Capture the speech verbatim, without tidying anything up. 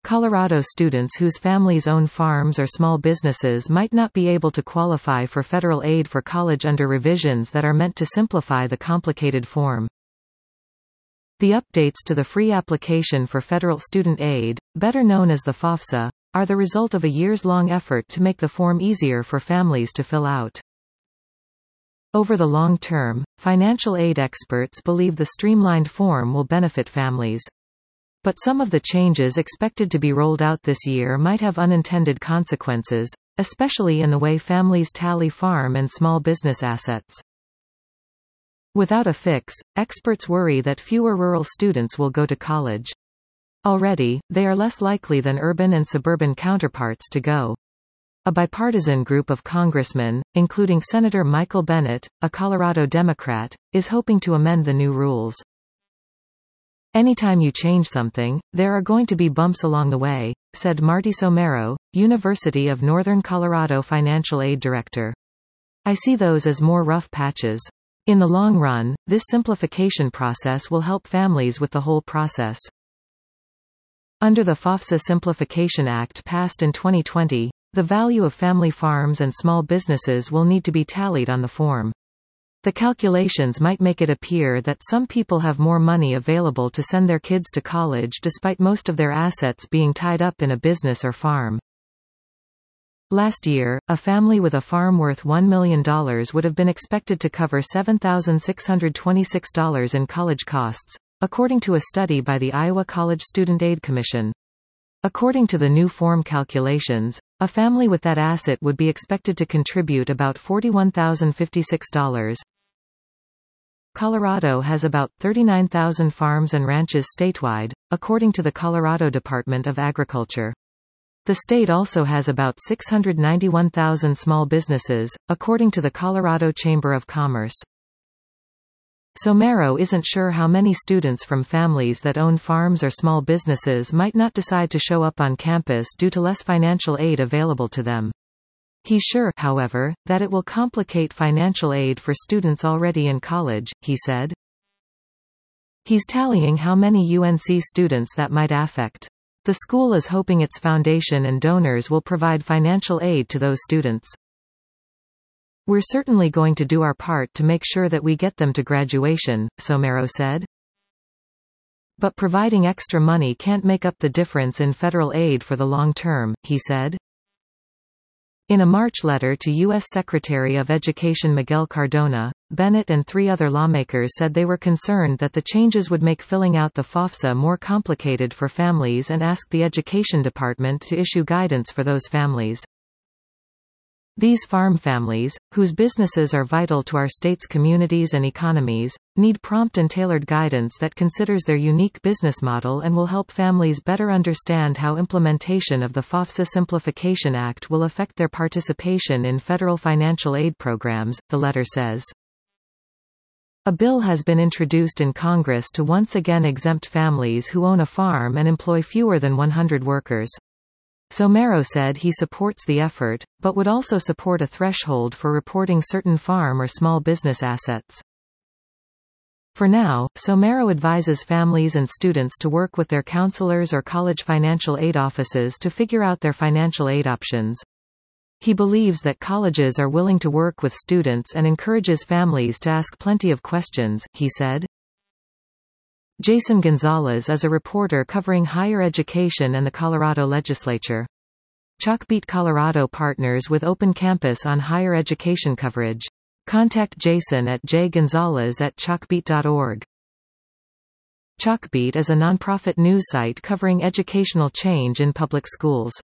Colorado students whose families own farms or small businesses might not be able to qualify for federal aid for college under revisions that are meant to simplify the complicated form. The updates to the free application for federal student aid, better known as the FAFSA, are the result of a years-long effort to make the form easier for families to fill out. Over the long term, financial aid experts believe the streamlined form will benefit families. But some of the changes expected to be rolled out this year might have unintended consequences, especially in the way families tally farm and small business assets. Without a fix, experts worry that fewer rural students will go to college. Already, they are less likely than urban and suburban counterparts to go. A bipartisan group of congressmen, including Senator Michael Bennet, a Colorado Democrat, is hoping to amend the new rules. "Anytime you change something, there are going to be bumps along the way," said Marty Somero, University of Northern Colorado financial aid director. "I see those as more rough patches. In the long run, this simplification process will help families with the whole process." Under the FAFSA Simplification Act passed in twenty twenty, the value of family farms and small businesses will need to be tallied on the form. The calculations might make it appear that some people have more money available to send their kids to college despite most of their assets being tied up in a business or farm. Last year, a family with a farm worth one million dollars would have been expected to cover seven thousand six hundred twenty-six dollars in college costs, according to a study by the Iowa College Student Aid Commission. According to the new form calculations, a family with that asset would be expected to contribute about forty-one thousand fifty-six dollars. Colorado has about thirty-nine thousand farms and ranches statewide, according to the Colorado Department of Agriculture. The state also has about six hundred ninety-one thousand small businesses, according to the Colorado Chamber of Commerce. Somero isn't sure how many students from families that own farms or small businesses might not decide to show up on campus due to less financial aid available to them. He's sure, however, that it will complicate financial aid for students already in college, he said. He's tallying how many U N C students that might affect. The school is hoping its foundation and donors will provide financial aid to those students. "We're certainly going to do our part to make sure that we get them to graduation," Somero said. "But providing extra money can't make up the difference in federal aid for the long term," he said. In a March letter to U S Secretary of Education Miguel Cardona, Bennett and three other lawmakers said they were concerned that the changes would make filling out the FAFSA more complicated for families and asked the Education Department to issue guidance for those families. "These farm families, whose businesses are vital to our state's communities and economies, need prompt and tailored guidance that considers their unique business model and will help families better understand how implementation of the FAFSA Simplification Act will affect their participation in federal financial aid programs," the letter says. A bill has been introduced in Congress to once again exempt families who own a farm and employ fewer than one hundred workers. Somero said he supports the effort, but would also support a threshold for reporting certain farm or small business assets. For now, Somero advises families and students to work with their counselors or college financial aid offices to figure out their financial aid options. He believes that colleges are willing to work with students and encourages families to ask plenty of questions, he said. Jason Gonzalez is a reporter covering higher education and the Colorado legislature. Chalkbeat Colorado partners with Open Campus on higher education coverage. Contact Jason at j gonzalez at chalkbeat dot org. Chalkbeat is a nonprofit news site covering educational change in public schools.